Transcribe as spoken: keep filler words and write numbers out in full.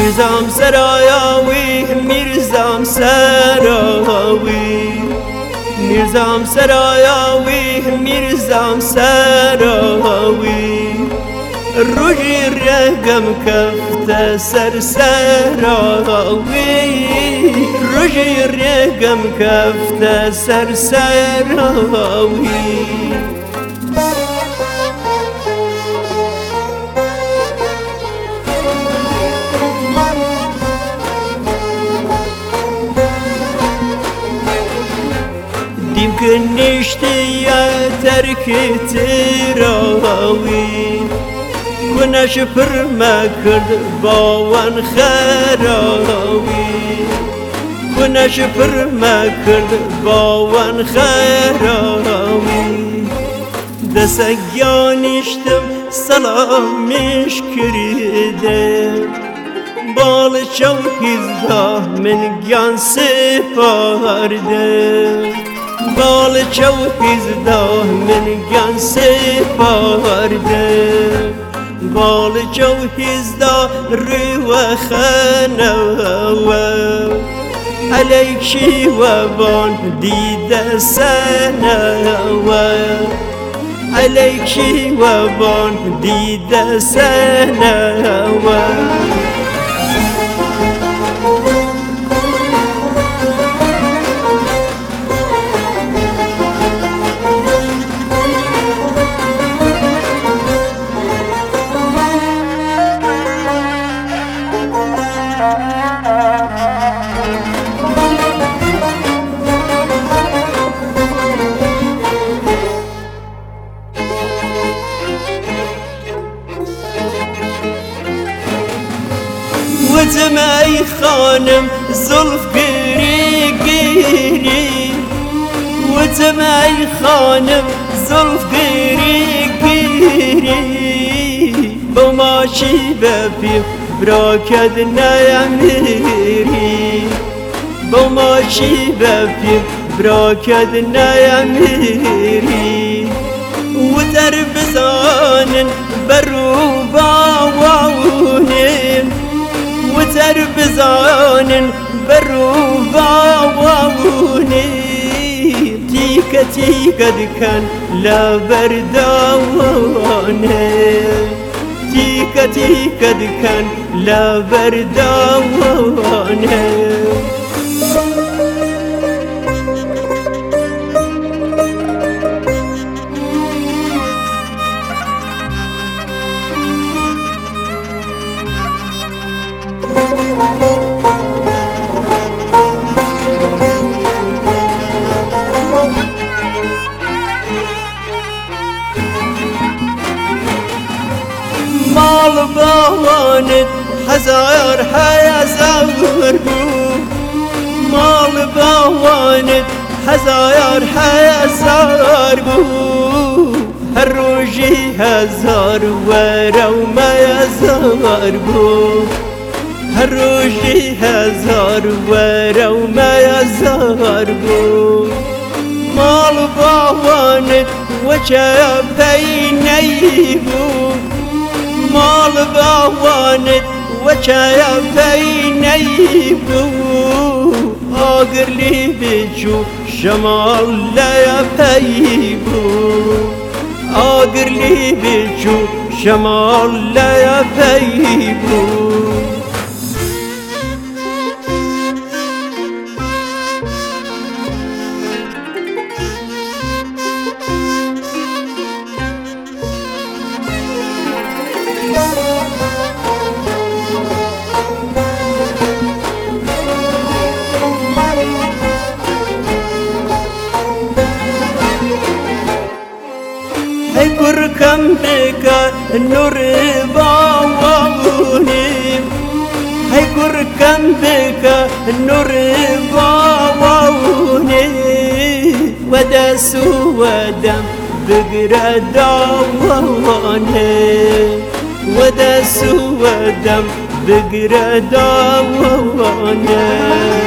میرزام سرایاوی میرزام سراوی میرزام سرایاوی میرزام سراوی روجی رقم کفت سر سراوی روجی رقم کفت سر سراوی دیم کنشتی ترک تراوی کنش پر مکرد باوان خراوی کنش پر مکرد باوان خراوی دستگیانشتم سلامش کردم بال چوکیزده من گیان سپاردم بال چوکیزده من گیان سپاردم بال چوکیزده رو خنوا علیک شی و بان دیده سنوا علیک شی و بان دیده سنوا وتم ای خانم زلف گری گری وتم ای خانم زلف گری گری با ماشی بپیم براکد نیمیری با ماشی بپیم براکد نیمیری و در بزانن برو باوانم و تر بزانن برو باواني تيكا تيكا دكان لا برداواني تيكا تيكا دكان لا برداواني مال باوانت هزار هزار بو مال باوانت هزار هزار بو هر روزی هزار ورا ما هزار بو هر روزی هزار ورا ما هزار بو مال باوانت وجه بینی بو مال باوانت وچایا بینی بو آگر لی بجو شمال لیا پی بو آگر لی بجو شمال لیا پی بو هی کرکم بکا نور باوانی هی کرکم بکا نور باوانی و دست و دم بگره داوانی و دست و دم بگره داوانی